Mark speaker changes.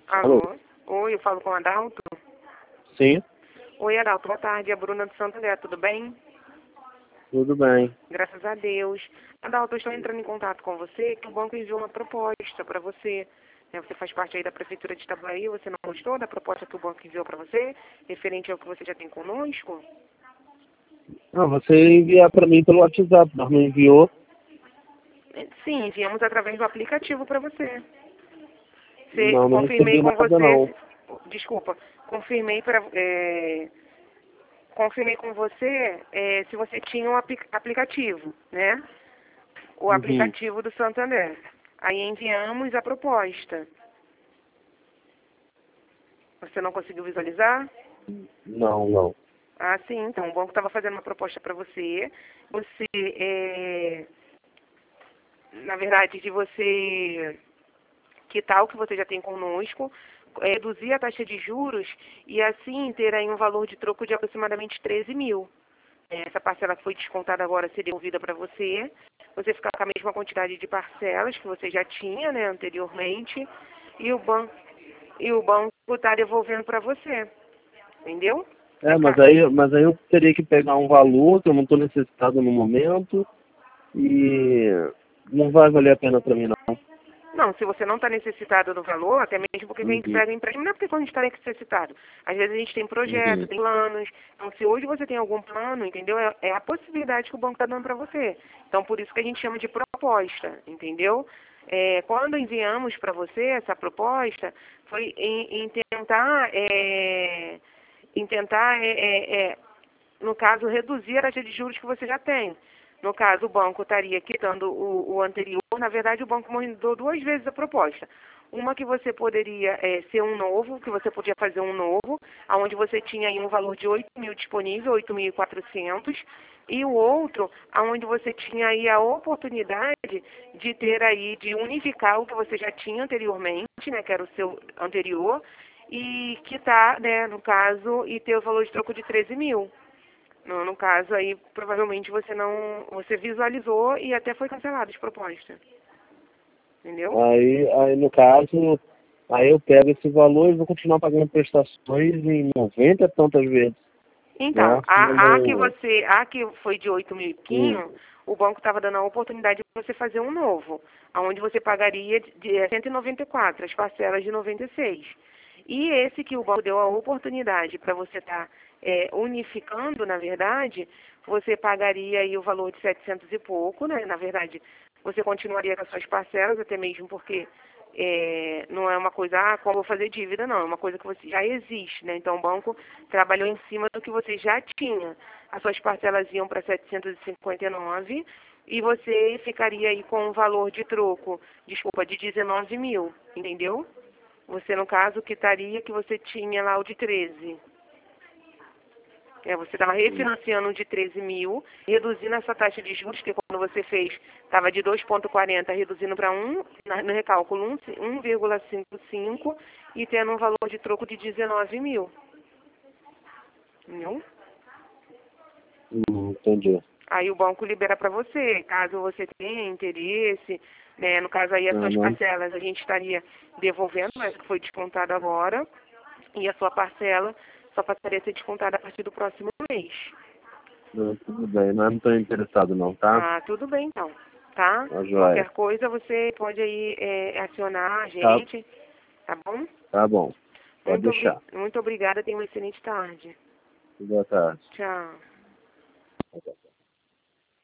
Speaker 1: Alô?
Speaker 2: Alô? Oi, eu falo com o Adalto?
Speaker 1: Sim,
Speaker 2: Oi, Adalto, boa tarde. É a Bruna do Santo André, tudo bem?
Speaker 1: tudo bem.
Speaker 2: Graças a Deus. Adalto, eu estou entrando em contato com você, que o banco enviou uma proposta para você. Você faz parte aí da Prefeitura de Itaboraí, você não gostou da proposta que o banco enviou para você, referente ao que você já tem conosco?
Speaker 1: Você enviar para mim pelo WhatsApp, mas não enviou?
Speaker 2: Sim, enviamos através do aplicativo para você.
Speaker 1: Não, não
Speaker 2: Confirmei
Speaker 1: recebi
Speaker 2: com
Speaker 1: nada não.
Speaker 2: você, desculpa, confirmei com você se você tinha um aplicativo, né? O
Speaker 1: Uhum.
Speaker 2: aplicativo do Santander. Aí enviamos a proposta. Você não conseguiu visualizar?
Speaker 1: Não, não.
Speaker 2: Ah, sim, então o banco estava fazendo uma proposta para você. Na verdade, de você quitar o que você já tem conosco, reduzir a taxa de juros e assim ter aí um valor de troco de aproximadamente 13 mil. Essa parcela que foi descontada agora seria devolvida para você. Você ficar com a mesma quantidade de parcelas que você já tinha, né, anteriormente, e o banco está devolvendo para você. Entendeu?
Speaker 1: Mas aí eu teria que pegar um valor que eu não estou necessitado no momento e não vai valer a pena para mim não.
Speaker 2: Não, se você não está necessitado do valor, até mesmo porque a gente
Speaker 1: Uhum.
Speaker 2: pega empréstimo, não é porque quando a gente está necessitado. Às vezes a gente tem projeto,
Speaker 1: Uhum.
Speaker 2: tem planos. Então, se hoje você tem algum plano, entendeu? É a possibilidade que o banco está dando para você. Então, por isso que a gente chama de proposta, entendeu? Quando enviamos para você essa proposta, foi em tentar, no caso, reduzir a taxa de juros que você já tem. No caso, o banco estaria quitando o anterior. Na verdade, o banco mandou duas vezes a proposta. Uma que você poderia ser um novo, que você podia fazer um novo, onde você tinha aí um valor de 8 mil disponível, 8.400, e o outro, onde você tinha aí a oportunidade de ter aí, de unificar o que você já tinha anteriormente, né, que era o seu anterior, e quitar, né, no caso, e ter o valor de troco de 13 mil. No caso aí, provavelmente você visualizou e até foi cancelado de proposta. Entendeu?
Speaker 1: Aí no caso, aí eu pego esse valor e vou continuar pagando prestações em 90 e tantas vezes,
Speaker 2: Então,
Speaker 1: né? Sendo...
Speaker 2: a que foi de 8 mil e
Speaker 1: Hum.
Speaker 2: pouquinho, o banco estava dando a oportunidade de você fazer um novo, onde você pagaria de 194, as parcelas de 96. E esse que o banco deu a oportunidade para você estar unificando, na verdade, você pagaria aí o valor de 700 e pouco, né? Na verdade, você continuaria com as suas parcelas, até mesmo porque não é uma coisa, como eu vou fazer dívida, não. É uma coisa que você já existe, né? Então, o banco trabalhou em cima do que você já tinha. As suas parcelas iam para 759 e você ficaria aí com um valor de troco, desculpa, de 19 mil, entendeu? Você, no caso, quitaria que você tinha lá o de 13. Você estava refinanciando de 13 mil, reduzindo essa taxa de juros, que quando você fez, estava de 2,40, reduzindo para 1, no recálculo 1,55 e tendo um valor de troco de 19 mil. Entendeu?
Speaker 1: Entendi.
Speaker 2: Aí o banco libera para você, caso você tenha interesse, né? No caso aí as suas
Speaker 1: Uhum.
Speaker 2: parcelas a gente estaria devolvendo, mas que foi descontado agora, e a sua parcela só passaria a ser descontada a partir do próximo mês.
Speaker 1: Não, tudo bem, mas não estou interessado não, tá?
Speaker 2: Ah, tudo bem então, tá?
Speaker 1: Tá joia.
Speaker 2: Qualquer coisa você pode aí acionar a
Speaker 1: Tá,
Speaker 2: gente, tá bom?
Speaker 1: tá bom. Pode deixar.
Speaker 2: Muito obrigada, tenha uma excelente tarde.
Speaker 1: Boa tarde.
Speaker 2: Tchau.